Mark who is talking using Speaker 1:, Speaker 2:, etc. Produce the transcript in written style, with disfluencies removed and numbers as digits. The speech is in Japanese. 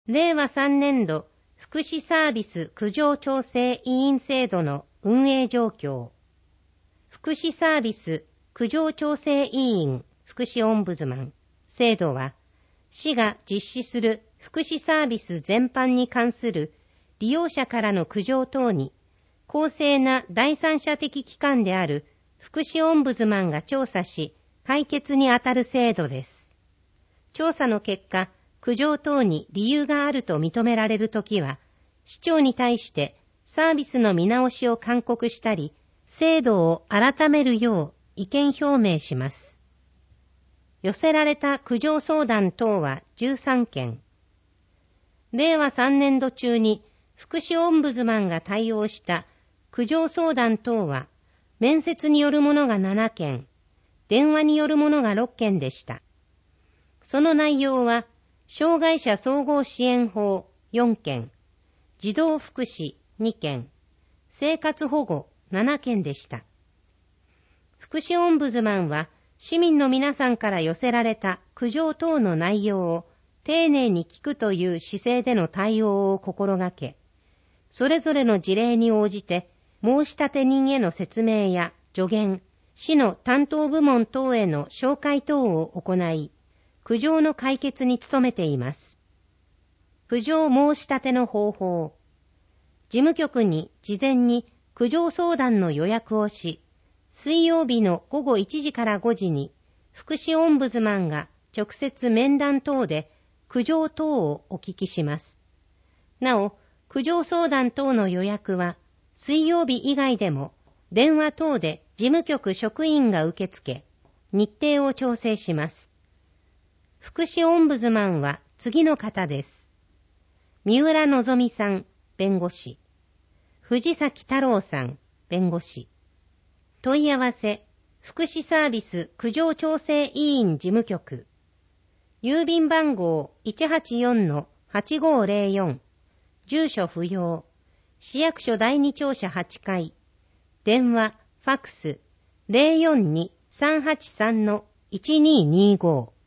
Speaker 1: 令和3年度福祉サービス苦情調整委員制度の運営状況。福祉サービス苦情調整委員福祉オンブズマン制度は、市が実施する福祉サービス全般に関する利用者からの苦情等に、公正な第三者的機関である福祉オンブズマンが調査し、解決にあたる制度です。調査の結果、苦情等に理由があると認められるときは、市長に対してサービスの見直しを勧告したり、制度を改めるよう意見表明します。寄せられた苦情相談等は13件。令和3年度中に福祉オンブズマンが対応した苦情相談等は、面接によるものが7件、電話によるものが6件でした。その内容は、障害者総合支援法4件、児童福祉2件、生活保護7件でした。福祉オンブズマンは、市民の皆さんから寄せられた苦情等の内容を丁寧に聞くという姿勢での対応を心がけ、それぞれの事例に応じて申し立て人への説明や助言、市の担当部門等への紹介等を行い、苦情の解決に努めています。苦情申し立ての方法。事務局に事前に苦情相談の予約をし、水曜日の午後1時から5時に福祉オンブズマンが直接面談等で苦情等をお聞きします。なお、苦情相談等の予約は水曜日以外でも電話等で事務局職員が受け付け、日程を調整します。福祉オンブズマンは次の方です。三浦のぞみさん、弁護士。藤崎太郎さん、弁護士。問い合わせ、福祉サービス苦情調整委員事務局。郵便番号 184-8504。住所不要。市役所第二庁舎8階。電話、ファクス、042-383-1225。